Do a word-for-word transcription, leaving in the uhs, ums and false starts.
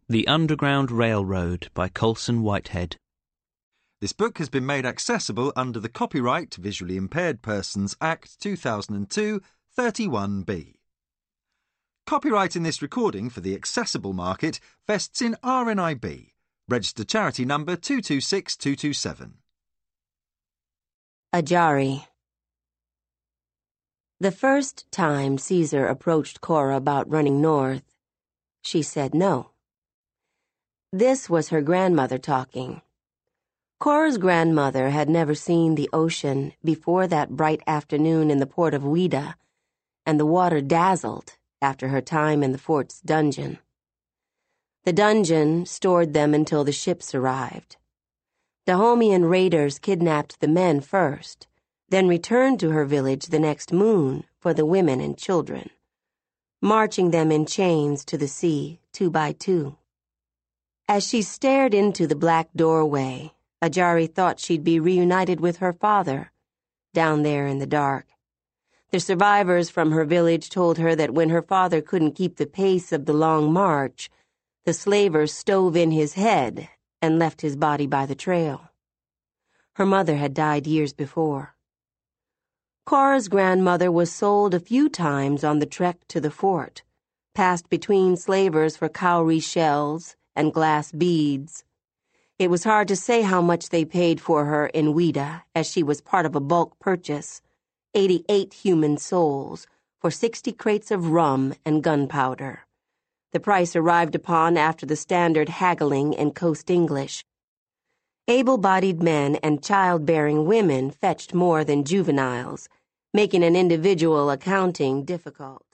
The Underground Railroad by Colson Whitehead. This book has been made accessible under the Copyright Visually Impaired Persons Act two thousand two, thirty-one B. Copyright in this recording for the accessible market vests in R N I B, registered charity number two two six two two seven. Ajari. The first time Caesar approached Cora about running north, she said no. This was her grandmother talking. Cora's grandmother had never seen the ocean before that bright afternoon in the port of Ouida, and the water dazzled after her time in the fort's dungeon. The dungeon stored them until the ships arrived. Dahomean raiders kidnapped the men first, then returned to her village the next moon for the women and children, marching them in chains to the sea, two by two. As she stared into the black doorway, Ajari thought she'd be reunited with her father, down there in the dark. The survivors from her village told her that when her father couldn't keep the pace of the long march, the slavers stove in his head and left his body by the trail. Her mother had died years before. Cora's grandmother was sold a few times on the trek to the fort, passed between slavers for cowrie shells and glass beads. It was hard to say how much they paid for her in Ouida, as she was part of a bulk purchase, eighty-eight human souls, for sixty crates of rum and gunpowder. The price arrived upon after the standard haggling in Coast English. Able-bodied men and childbearing women fetched more than juveniles, making an individual accounting difficult.